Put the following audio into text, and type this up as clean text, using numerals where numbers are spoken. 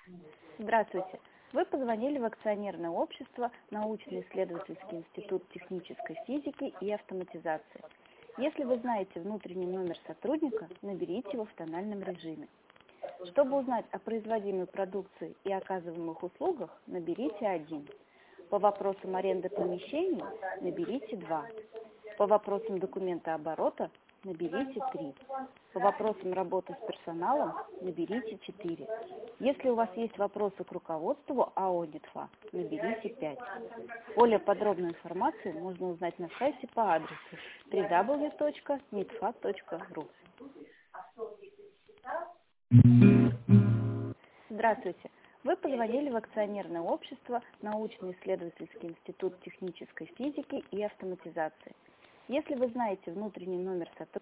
Здравствуйте! Вы позвонили в акционерное общество Научно-исследовательский институт технической физики и автоматизации. Если вы знаете внутренний номер сотрудника, наберите его в тональном режиме. Чтобы узнать о производимой продукции и оказываемых услугах, наберите 1. По вопросам аренды помещений наберите 2. По вопросам документооборота наберите 3. По вопросам работы с персоналом наберите 4. Если у вас есть вопросы к руководству АО «НИТФА», наберите 5. Более подробную информацию можно узнать на сайте по адресу www.nitfa.ru. Здравствуйте! Вы позвонили в акционерное общество Научно-исследовательский институт технической физики и автоматизации. Если вы знаете внутренний номер сотрудника,